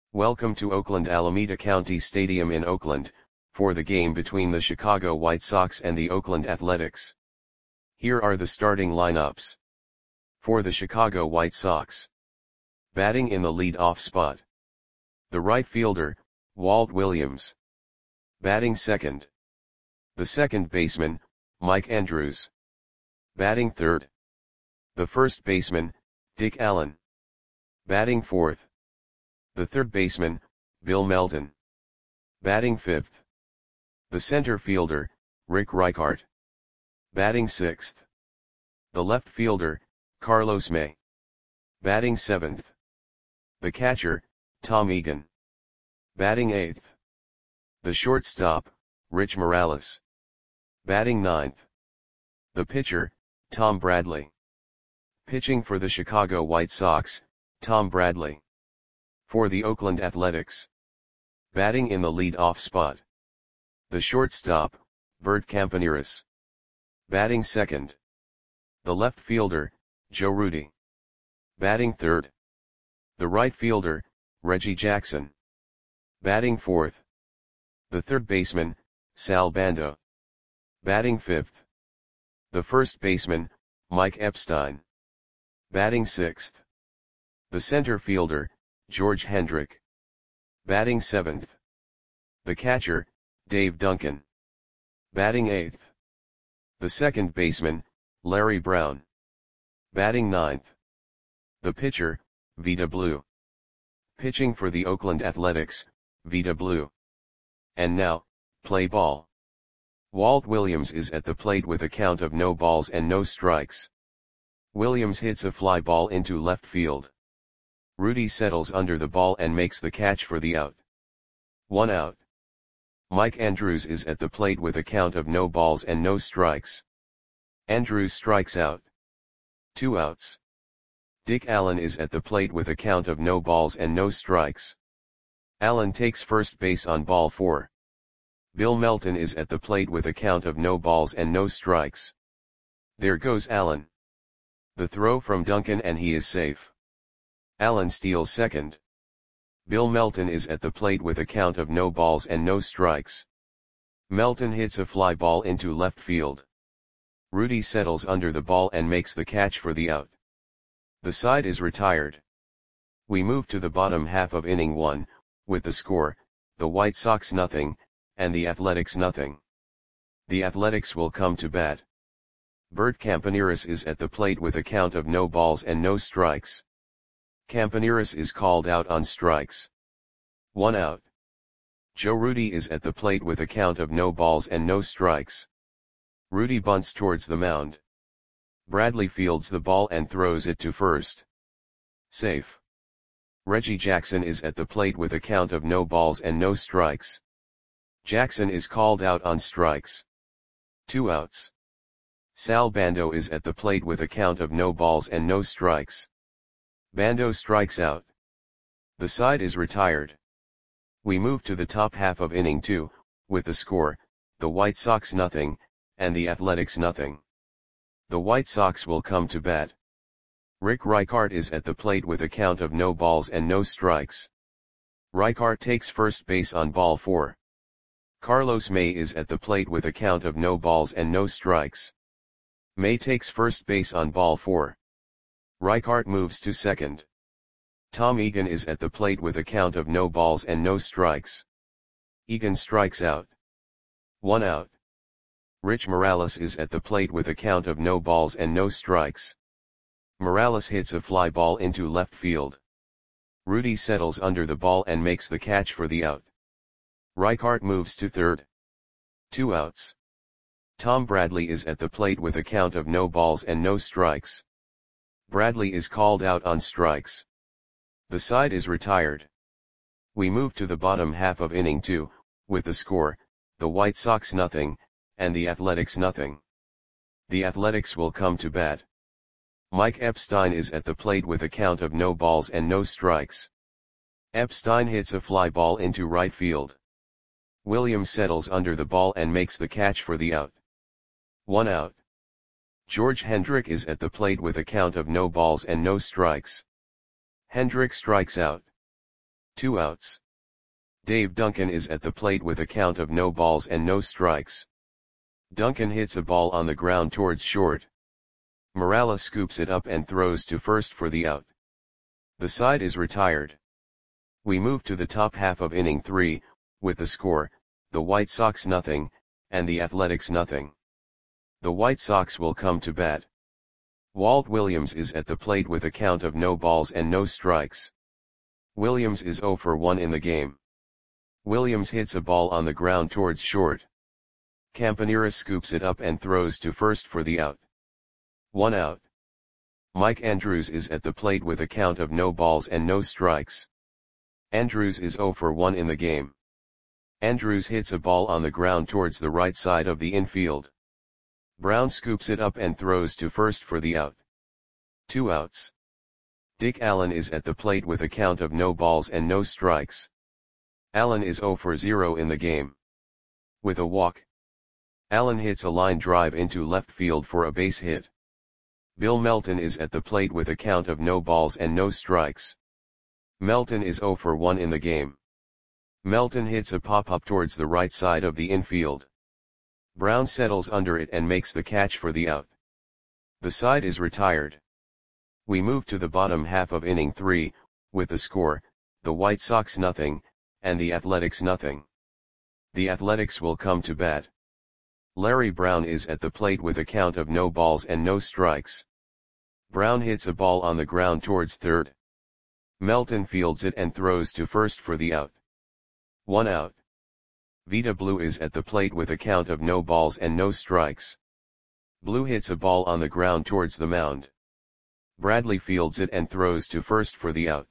Welcome to Oakland Alameda County Stadium in Oakland, for the game between the Chicago White Sox and the Oakland Athletics. Here are the starting lineups. For the Chicago White Sox. Batting in the lead-off spot. The right fielder, Walt Williams. Batting second. The second baseman, Mike Andrews. Batting third. The first baseman, Dick Allen. Batting fourth. The third baseman, Bill Melton. Batting fifth. The center fielder, Rick Reichart. Batting sixth. The left fielder, Carlos May. Batting seventh. The catcher, Tom Egan. Batting eighth. The shortstop, Rich Morales. Batting ninth. The pitcher, Tom Bradley. Pitching for the Chicago White Sox, Tom Bradley. For the Oakland Athletics. Batting in the lead-off spot. The shortstop, Bert Campaneris. Batting second. The left fielder, Joe Rudi. Batting third. The right fielder, Reggie Jackson. Batting fourth. The third baseman, Sal Bando. Batting fifth. The first baseman, Mike Epstein. Batting sixth. The center fielder, George Hendrick. Batting seventh. The catcher, Dave Duncan. Batting eighth. The second baseman, Larry Brown. Batting ninth. The pitcher, Vida Blue. Pitching for the Oakland Athletics, Vida Blue. And now, play ball. Walt Williams is at the plate with a count of no balls and no strikes. Williams hits a fly ball into left field. Rudi settles under the ball and makes the catch for the out. 1 out. Mike Andrews is at the plate with a count of no balls and no strikes. Andrews strikes out. 2 outs. Dick Allen is at the plate with a count of no balls and no strikes. Allen takes first base on ball 4. Bill Melton is at the plate with a count of no balls and no strikes. There goes Allen. The throw from Duncan and he is safe. Allen steals second. Bill Melton is at the plate with a count of no balls and no strikes. Melton hits a fly ball into left field. Rudi settles under the ball and makes the catch for the out. The side is retired. We move to the bottom half of inning 1, with the score, the White Sox 0, and the Athletics 0. The Athletics will come to bat. Bert Campaneris is at the plate with a count of no balls and no strikes. Campaneris is called out on strikes. 1 out. Joe Rudi is at the plate with a count of no balls and no strikes. Rudi bunts towards the mound. Bradley fields the ball and throws it to first. Safe. Reggie Jackson is at the plate with a count of no balls and no strikes. Jackson is called out on strikes. 2 outs. Sal Bando is at the plate with a count of no balls and no strikes. Bando strikes out. The side is retired. We move to the top half of inning 2, with the score, the White Sox 0, and the Athletics 0. The White Sox will come to bat. Rick Reichart is at the plate with a count of no balls and no strikes. Reichart takes first base on ball 4. Carlos May is at the plate with a count of no balls and no strikes. May takes first base on ball 4. Reichart moves to second. Tom Egan is at the plate with a count of no balls and no strikes. Egan strikes out. 1 out. Rich Morales is at the plate with a count of no balls and no strikes. Morales hits a fly ball into left field. Rudi settles under the ball and makes the catch for the out. Reichart moves to third. 2 outs. Tom Bradley is at the plate with a count of no balls and no strikes. Bradley is called out on strikes. The side is retired. We move to the bottom half of inning 2, with the score, the White Sox 0, and the Athletics 0. The Athletics will come to bat. Mike Epstein is at the plate with a count of no balls and no strikes. Epstein hits a fly ball into right field. Williams settles under the ball and makes the catch for the out. 1 out. George Hendrick is at the plate with a count of no balls and no strikes. Hendrick strikes out. 2 outs. Dave Duncan is at the plate with a count of no balls and no strikes. Duncan hits a ball on the ground towards short. Morales scoops it up and throws to first for the out. The side is retired. We move to the top half of inning 3, with the score, the White Sox nothing, and the Athletics nothing. The White Sox will come to bat. Walt Williams is at the plate with a count of no balls and no strikes. Williams is 0 for 1 in the game. Williams hits a ball on the ground towards short. Campaneris scoops it up and throws to first for the out. 1 out. Mike Andrews is at the plate with a count of no balls and no strikes. Andrews is 0 for 1 in the game. Andrews hits a ball on the ground towards the right side of the infield. Brown scoops it up and throws to first for the out. 2 outs. Dick Allen is at the plate with a count of no balls and no strikes. Allen is 0 for 0 in the game. With a walk, Allen hits a line drive into left field for a base hit. Bill Melton is at the plate with a count of no balls and no strikes. Melton is 0 for 1 in the game. Melton hits a pop-up towards the right side of the infield. Brown settles under it and makes the catch for the out. The side is retired. We move to the bottom half of inning 3, with the score, the White Sox nothing, and the Athletics nothing. The Athletics will come to bat. Larry Brown is at the plate with a count of no balls and no strikes. Brown hits a ball on the ground towards third. Melton fields it and throws to first for the out. 1 out. Vida Blue is at the plate with a count of no balls and no strikes. Blue hits a ball on the ground towards the mound. Bradley fields it and throws to first for the out.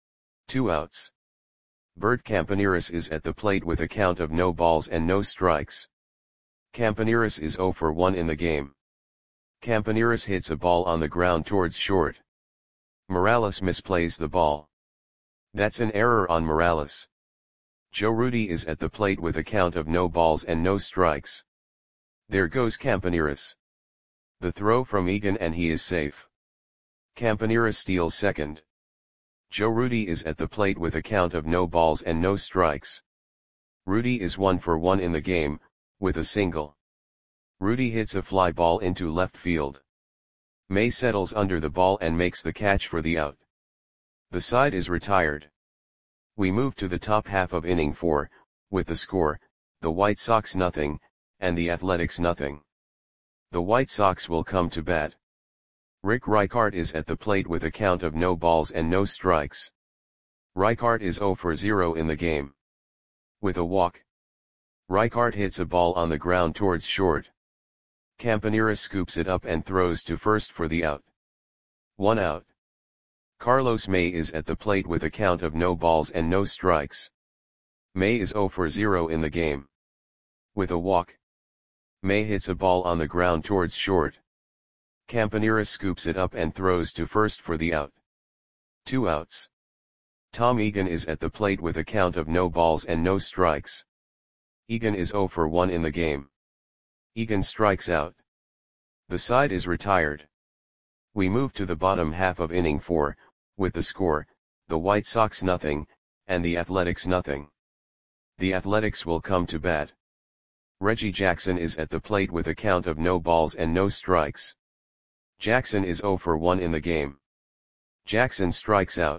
2 outs. Bert Campaneris is at the plate with a count of no balls and no strikes. Campaneris is 0 for 1 in the game. Campaneris hits a ball on the ground towards short. Morales misplays the ball. That's an error on Morales. Joe Rudi is at the plate with a count of no balls and no strikes. There goes Campaneris. The throw from Egan and he is safe. Campaneris steals second. Joe Rudi is at the plate with a count of no balls and no strikes. Rudi is 1 for 1 in the game, with a single. Rudi hits a fly ball into left field. May settles under the ball and makes the catch for the out. The side is retired. We move to the top half of inning 4, with the score, the White Sox nothing, and the Athletics nothing. The White Sox will come to bat. Rick Reichart is at the plate with a count of no balls and no strikes. Reichart is 0 for 0 in the game. With a walk, Reichart hits a ball on the ground towards short. Campaneris scoops it up and throws to first for the out. 1 out. Carlos May is at the plate with a count of no balls and no strikes. May is 0 for 0 in the game. With a walk, May hits a ball on the ground towards short. Campaneris scoops it up and throws to first for the out. 2 outs. Tom Egan is at the plate with a count of no balls and no strikes. Egan is 0 for 1 in the game. Egan strikes out. The side is retired. We move to the bottom half of inning 4, with the score, the White Sox nothing, and the Athletics nothing. The Athletics will come to bat. Reggie Jackson is at the plate with a count of no balls and no strikes. Jackson is 0 for 1 in the game. Jackson strikes out.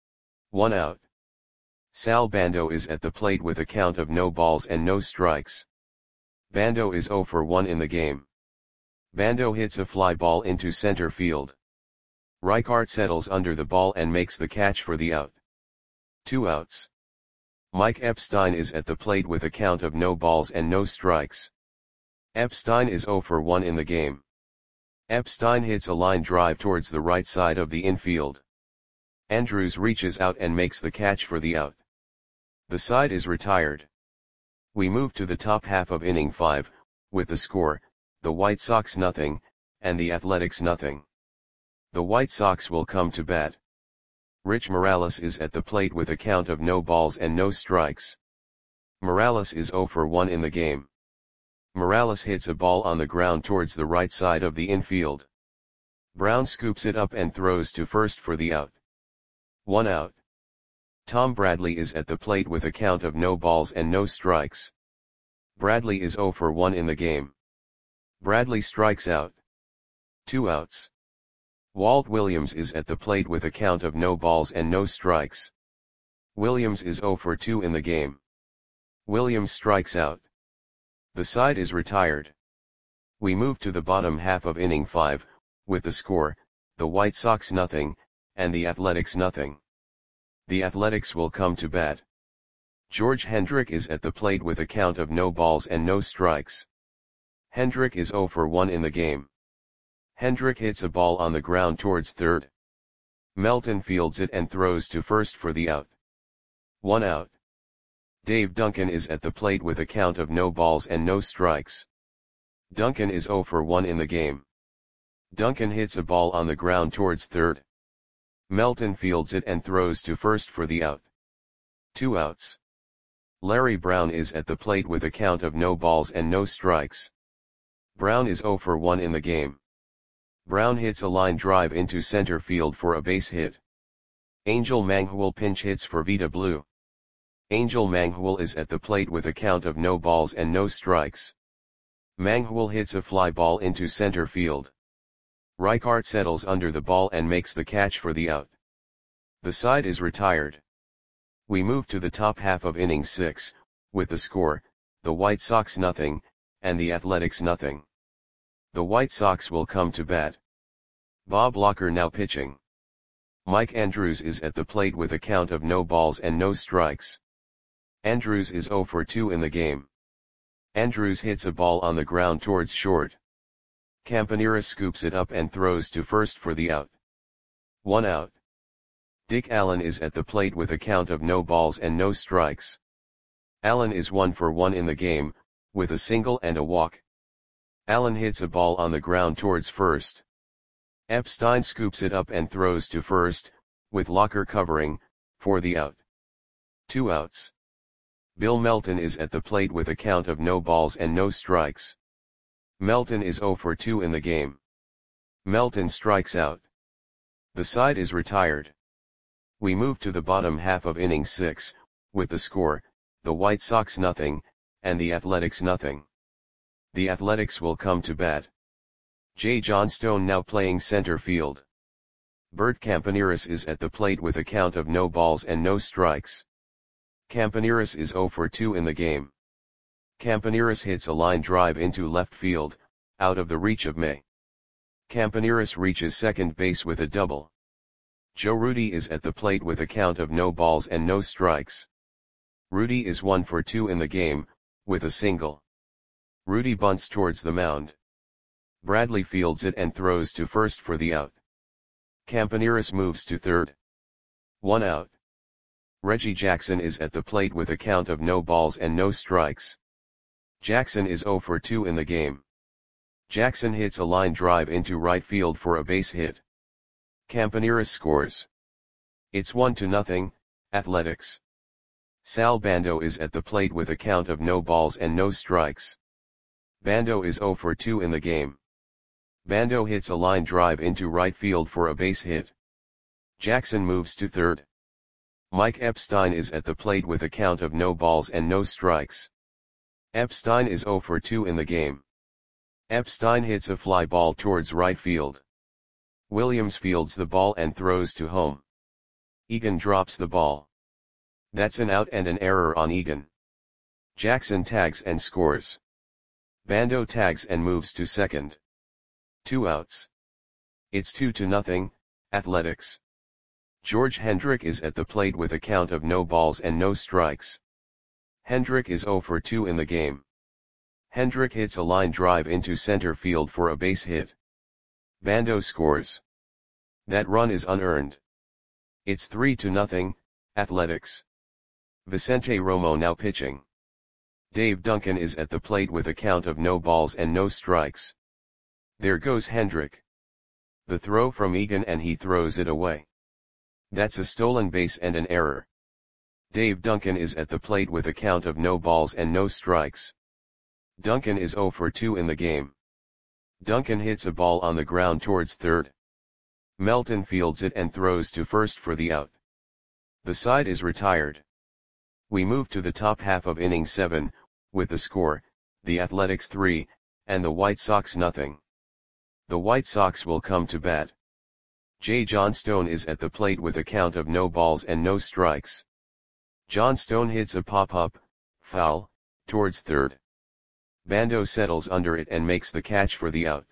1 out. Sal Bando is at the plate with a count of no balls and no strikes. Bando is 0 for 1 in the game. Bando hits a fly ball into center field. Reichart settles under the ball and makes the catch for the out. 2 outs. Mike Epstein is at the plate with a count of no balls and no strikes. Epstein is 0 for 1 in the game. Epstein hits a line drive towards the right side of the infield. Andrews reaches out and makes the catch for the out. The side is retired. We move to the top half of inning 5, with the score, the White Sox nothing, and the Athletics nothing. The White Sox will come to bat. Rich Morales is at the plate with a count of no balls and no strikes. Morales is 0 for 1 in the game. Morales hits a ball on the ground towards the right side of the infield. Brown scoops it up and throws to first for the out. 1 out. Tom Bradley is at the plate with a count of no balls and no strikes. Bradley is 0 for 1 in the game. Bradley strikes out. 2 outs. Walt Williams is at the plate with a count of no balls and no strikes. Williams is 0 for 2 in the game. Williams strikes out. The side is retired. We move to the bottom half of inning 5, with the score, the White Sox nothing, and the Athletics nothing. The Athletics will come to bat. George Hendrick is at the plate with a count of no balls and no strikes. Hendrick is 0 for 1 in the game. Hendrick hits a ball on the ground towards third. Melton fields it and throws to first for the out. 1 out. Dave Duncan is at the plate with a count of no balls and no strikes. Duncan is 0 for 1 in the game. Duncan hits a ball on the ground towards third. Melton fields it and throws to first for the out. 2 outs. Larry Brown is at the plate with a count of no balls and no strikes. Brown is 0 for 1 in the game. Brown hits a line drive into center field for a base hit. Angel Manghul pinch hits for Vita Blue. Angel Manghul is at the plate with a count of no balls and no strikes. Manghul hits a fly ball into center field. Reichart settles under the ball and makes the catch for the out. The side is retired. We move to the top half of inning 6, with the score, the White Sox nothing, and the Athletics nothing. The White Sox will come to bat. Bob Locker now pitching. Mike Andrews is at the plate with a count of no balls and no strikes. Andrews is 0 for 2 in the game. Andrews hits a ball on the ground towards short. Campaneris scoops it up and throws to first for the out. 1 out. Dick Allen is at the plate with a count of no balls and no strikes. Allen is 1 for 1 in the game, with a single and a walk. Allen hits a ball on the ground towards first. Epstein scoops it up and throws to first, with Locker covering, for the out. 2 outs. Bill Melton is at the plate with a count of no balls and no strikes. Melton is 0 for 2 in the game. Melton strikes out. The side is retired. We move to the bottom half of inning 6, with the score, the White Sox nothing, and the Athletics nothing. The Athletics will come to bat. Jay Johnstone now playing center field. Bert Campaneris is at the plate with a count of no balls and no strikes. Campaneris is 0 for 2 in the game. Campaneris hits a line drive into left field, out of the reach of May. Campaneris reaches second base with a double. Joe Rudi is at the plate with a count of no balls and no strikes. Rudi is 1 for 2 in the game, with a single. Rudi bunts towards the mound. Bradley fields it and throws to first for the out. Campaneris moves to third. 1 out. Reggie Jackson is at the plate with a count of no balls and no strikes. Jackson is 0 for 2 in the game. Jackson hits a line drive into right field for a base hit. Campaneris scores. It's 1-0, Athletics. Sal Bando is at the plate with a count of no balls and no strikes. Bando is 0 for 2 in the game. Bando hits a line drive into right field for a base hit. Jackson moves to third. Mike Epstein is at the plate with a count of no balls and no strikes. Epstein is 0 for 2 in the game. Epstein hits a fly ball towards right field. Williams fields the ball and throws to home. Egan drops the ball. That's an out and an error on Egan. Jackson tags and scores. Bando tags and moves to second. 2 outs. It's 2-0, Athletics. George Hendrick is at the plate with a count of no balls and no strikes. Hendrick is 0 for 2 in the game. Hendrick hits a line drive into center field for a base hit. Bando scores. That run is unearned. It's 3-0, Athletics. Vicente Romo now pitching. Dave Duncan is at the plate with a count of no balls and no strikes. There goes Hendrick. The throw from Egan and he throws it away. That's a stolen base and an error. Dave Duncan is at the plate with a count of no balls and no strikes. Duncan is 0 for 2 in the game. Duncan hits a ball on the ground towards third. Melton fields it and throws to first for the out. The side is retired. We move to the top half of inning 7, with the score, the Athletics 3, and the White Sox nothing. The White Sox will come to bat. J. Johnstone is at the plate with a count of no balls and no strikes. Johnstone hits a pop-up, foul, towards third. Bando settles under it and makes the catch for the out.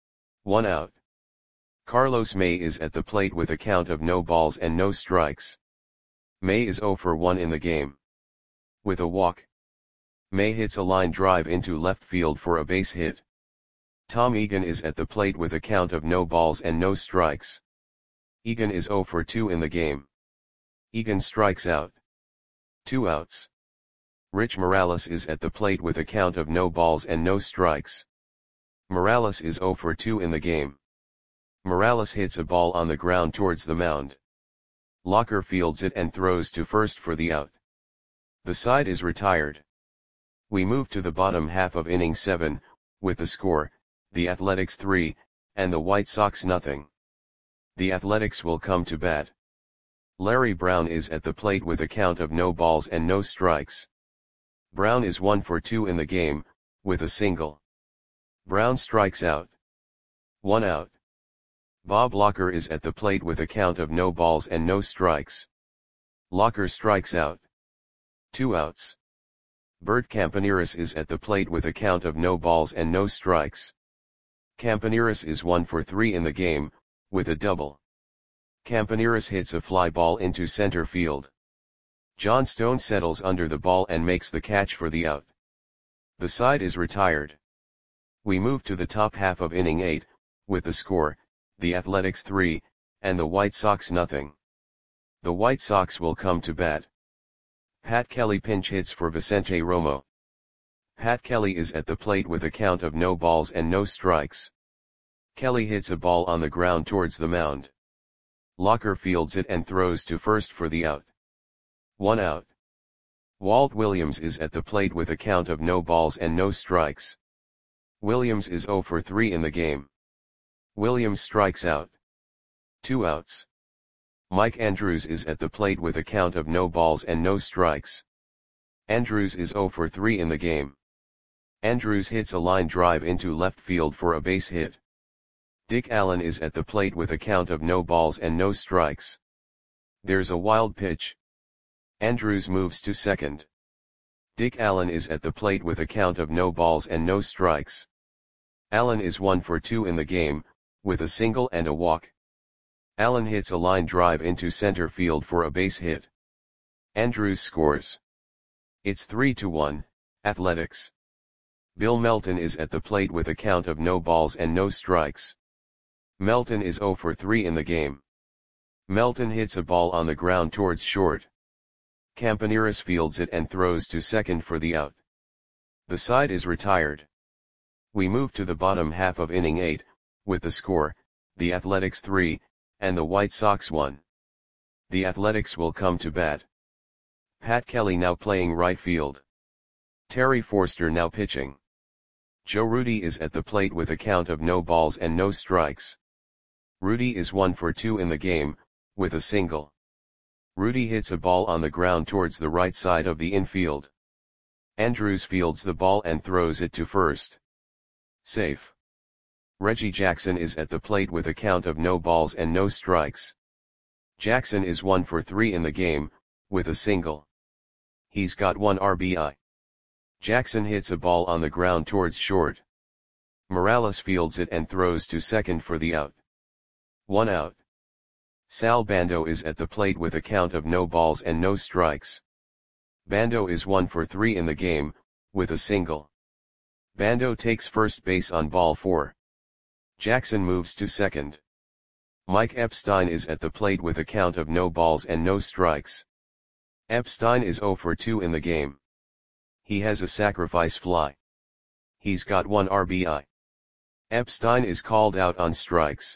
1 out. Carlos May is at the plate with a count of no balls and no strikes. May is 0 for 1 in the game. With a walk, May hits a line drive into left field for a base hit. Tom Egan is at the plate with a count of no balls and no strikes. Egan is 0 for 2 in the game. Egan strikes out. 2 outs. Rich Morales is at the plate with a count of no balls and no strikes. Morales is 0 for 2 in the game. Morales hits a ball on the ground towards the mound. Locker fields it and throws to first for the out. The side is retired. We move to the bottom half of inning 7, with the score, the Athletics 3, and the White Sox nothing. The Athletics will come to bat. Larry Brown is at the plate with a count of no balls and no strikes. Brown is 1 for 2 in the game, with a single. Brown strikes out. 1 out. Bob Locker is at the plate with a count of no balls and no strikes. Locker strikes out. 2 outs. Bert Campaneris is at the plate with a count of no balls and no strikes. Campaneris is 1 for 3 in the game, with a double. Campaneris hits a fly ball into center field. Johnstone settles under the ball and makes the catch for the out. The side is retired. We move to the top half of inning 8, with the score, the Athletics 3, and the White Sox nothing. The White Sox will come to bat. Pat Kelly pinch hits for Vicente Romo. Pat Kelly is at the plate with a count of no balls and no strikes. Kelly hits a ball on the ground towards the mound. Locker fields it and throws to first for the out. 1 out. Walt Williams is at the plate with a count of no balls and no strikes. Williams is 0 for 3 in the game. Williams strikes out. 2 outs. Mike Andrews is at the plate with a count of no balls and no strikes. Andrews is 0 for 3 in the game. Andrews hits a line drive into left field for a base hit. Dick Allen is at the plate with a count of no balls and no strikes. There's a wild pitch. Andrews moves to second. Dick Allen is at the plate with a count of no balls and no strikes. Allen is 1 for 2 in the game, with a single and a walk. Allen hits a line drive into center field for a base hit. Andrews scores. It's 3-1, Athletics. Bill Melton is at the plate with a count of no balls and no strikes. Melton is 0 for 3 in the game. Melton hits a ball on the ground towards short. Campaneris fields it and throws to second for the out. The side is retired. We move to the bottom half of inning 8, with the score, the Athletics 3, and the White Sox 1. The Athletics will come to bat. Pat Kelly now playing right field. Terry Forster now pitching. Joe Rudi is at the plate with a count of no balls and no strikes. Rudi is 1 for 2 in the game, with a single. Rudi hits a ball on the ground towards the right side of the infield. Andrews fields the ball and throws it to first. Safe. Reggie Jackson is at the plate with a count of no balls and no strikes. Jackson is 1 for 3 in the game, with a single. He's got 1 RBI. Jackson hits a ball on the ground towards short. Morales fields it and throws to second for the out. 1 out. Sal Bando is at the plate with a count of no balls and no strikes. Bando is 1 for 3 in the game, with a single. Bando takes first base on ball 4. Jackson moves to second. Mike Epstein is at the plate with a count of no balls and no strikes. Epstein is 0 for 2 in the game. He has a sacrifice fly. He's got 1 RBI. Epstein is called out on strikes.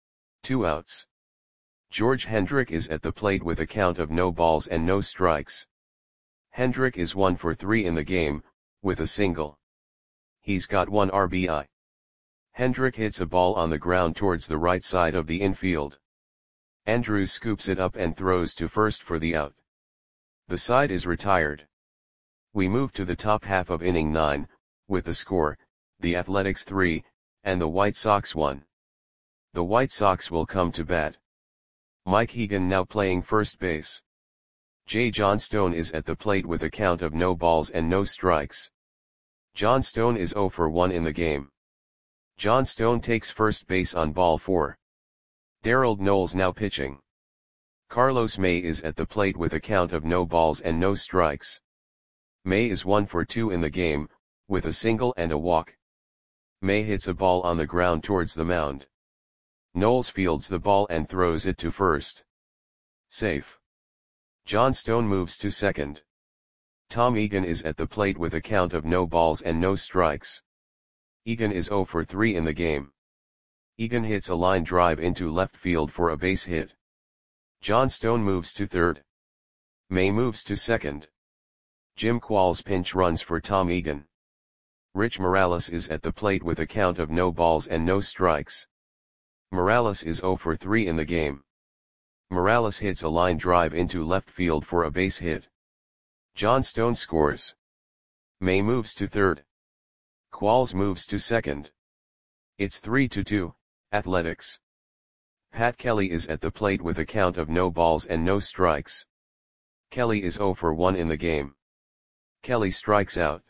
2 outs. George Hendrick is at the plate with a count of no balls and no strikes. Hendrick is 1 for 3 in the game, with a single. He's got 1 RBI. Hendrick hits a ball on the ground towards the right side of the infield. Andrews scoops it up and throws to first for the out. The side is retired. We move to the top half of inning 9, with the score, the Athletics 3, and the White Sox 1. The White Sox will come to bat. Mike Egan now playing first base. J. Johnstone is at the plate with a count of no balls and no strikes. Johnstone is 0 for 1 in the game. Johnstone takes first base on ball 4. Darrell Knowles now pitching. Carlos May is at the plate with a count of no balls and no strikes. May is 1 for 2 in the game, with a single and a walk. May hits a ball on the ground towards the mound. Knowles fields the ball and throws it to first. Safe. Johnstone moves to second. Tom Egan is at the plate with a count of no balls and no strikes. Egan is 0 for 3 in the game. Egan hits a line drive into left field for a base hit. Johnstone moves to third. May moves to second. Jim Qualls pinch runs for Tom Egan. Rich Morales is at the plate with a count of no balls and no strikes. Morales is 0 for 3 in the game. Morales hits a line drive into left field for a base hit. Johnstone scores. May moves to third. Qualls moves to second. It's 3-2, Athletics. Pat Kelly is at the plate with a count of no balls and no strikes. Kelly is 0 for 1 in the game. Kelly strikes out.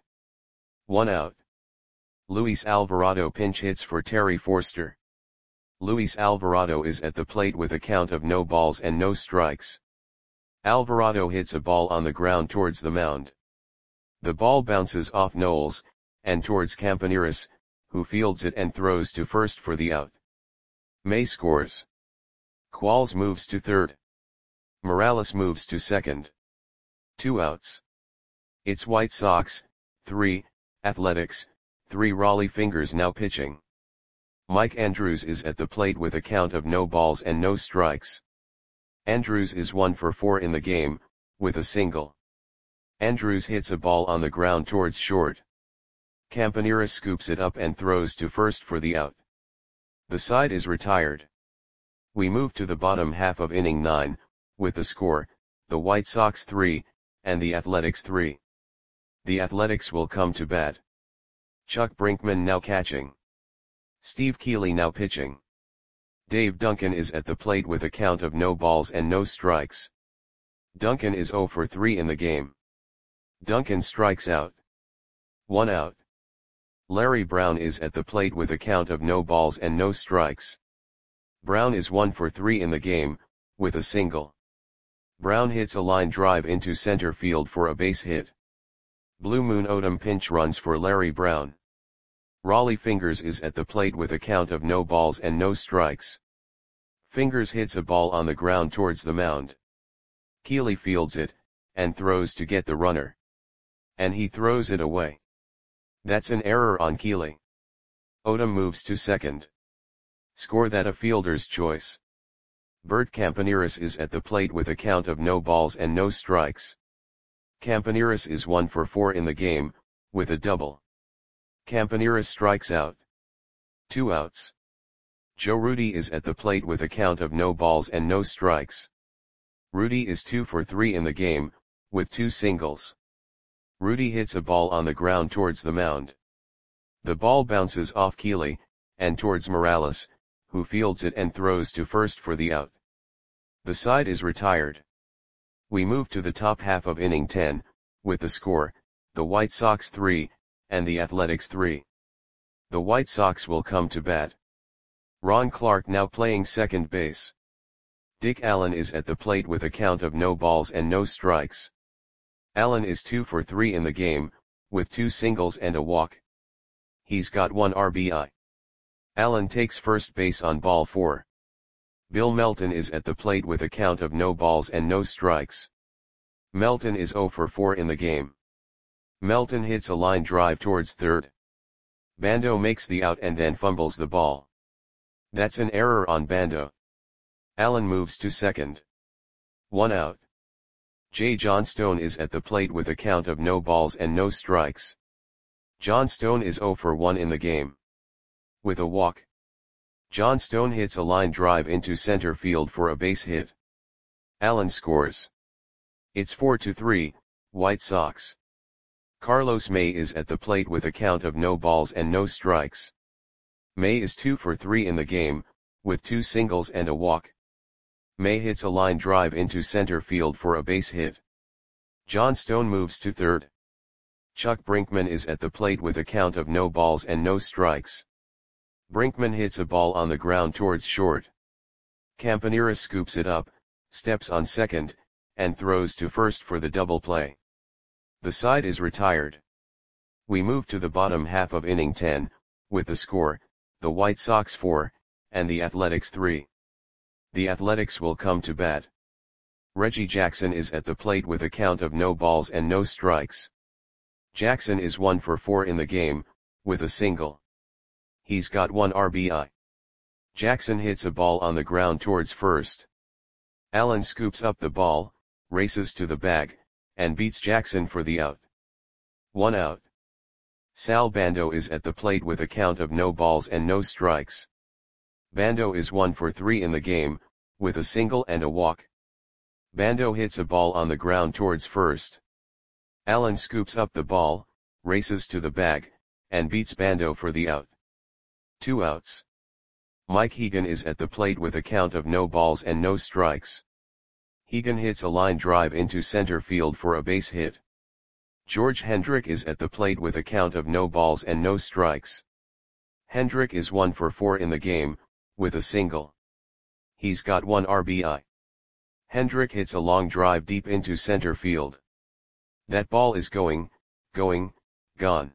1 out. Luis Alvarado pinch hits for Terry Forster. Luis Alvarado is at the plate with a count of no balls and no strikes. Alvarado hits a ball on the ground towards the mound. The ball bounces off Knowles, and towards Campaneris, who fields it and throws to first for the out. May scores. Qualls moves to third. Morales moves to second. 2 outs. It's White Sox, 3, Athletics, 3. Rollie Fingers now pitching. Mike Andrews is at the plate with a count of no balls and no strikes. Andrews is 1 for 4 in the game, with a single. Andrews hits a ball on the ground towards short. Campaneris scoops it up and throws to first for the out. The side is retired. We move to the bottom half of inning 9, with the score, the White Sox 3, and the Athletics 3. The Athletics will come to bat. Chuck Brinkman now catching. Steve Keeley now pitching. Dave Duncan is at the plate with a count of no balls and no strikes. Duncan is 0 for 3 in the game. Duncan strikes out. 1 out. Larry Brown is at the plate with a count of no balls and no strikes. Brown is 1 for 3 in the game, with a single. Brown hits a line drive into center field for a base hit. Blue Moon Odom pinch runs for Larry Brown. Rollie Fingers is at the plate with a count of no balls and no strikes. Fingers hits a ball on the ground towards the mound. Keeley fields it, and throws to get the runner. And he throws it away. That's an error on Keeley. Odom moves to second. Score that a fielder's choice. Bert Campaneris is at the plate with a count of no balls and no strikes. Campaneris is 1 for 4 in the game, with a double. Campaneris strikes out. 2 outs. Joe Rudi is at the plate with a count of no balls and no strikes. Rudi is 2 for 3 in the game, with 2 singles. Rudi hits a ball on the ground towards the mound. The ball bounces off Keeley, and towards Morales, who fields it and throws to first for the out. The side is retired. We move to the top half of inning 10, with the score, the White Sox 3, and the Athletics 3. The White Sox will come to bat. Ron Clark now playing second base. Dick Allen is at the plate with a count of no balls and no strikes. Allen is 2 for 3 in the game, with 2 singles and a walk. He's got 1 RBI. Allen takes first base on ball 4. Bill Melton is at the plate with a count of no balls and no strikes. Melton is 0 for 4 in the game. Melton hits a line drive towards third. Bando makes the out and then fumbles the ball. That's an error on Bando. Allen moves to second. 1 out. J. Johnstone is at the plate with a count of no balls and no strikes. Johnstone is 0 for 1 in the game. With a walk. John Stone hits a line drive into center field for a base hit. Allen scores. It's 4-3, White Sox. Carlos May is at the plate with a count of no balls and no strikes. May is 2 for 3 in the game, with 2 singles and a walk. May hits a line drive into center field for a base hit. John Stone moves to third. Chuck Brinkman is at the plate with a count of no balls and no strikes. Brinkman hits a ball on the ground towards short. Campanera scoops it up, steps on second, and throws to first for the double play. The side is retired. We move to the bottom half of inning 10, with the score, the White Sox 4, and the Athletics 3. The Athletics will come to bat. Reggie Jackson is at the plate with a count of no balls and no strikes. Jackson is 1 for 4 in the game, with a single. He's got 1 RBI. Jackson hits a ball on the ground towards first. Allen scoops up the ball, races to the bag, and beats Jackson for the out. 1 out. Sal Bando is at the plate with a count of no balls and no strikes. Bando is 1 for 3 in the game, with a single and a walk. Bando hits a ball on the ground towards first. Allen scoops up the ball, races to the bag, and beats Bando for the out. 2 outs. Mike Hegan is at the plate with a count of no balls and no strikes. Hegan hits a line drive into center field for a base hit. George Hendrick is at the plate with a count of no balls and no strikes. Hendrick is 1 for 4 in the game, with a single. He's got 1 RBI. Hendrick hits a long drive deep into center field. That ball is going, gone.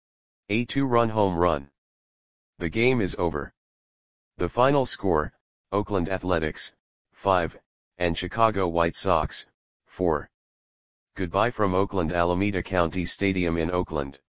A 2-run home run. The game is over. The final score, Oakland Athletics, 5, and Chicago White Sox, 4. Goodbye from Oakland Alameda County Stadium in Oakland.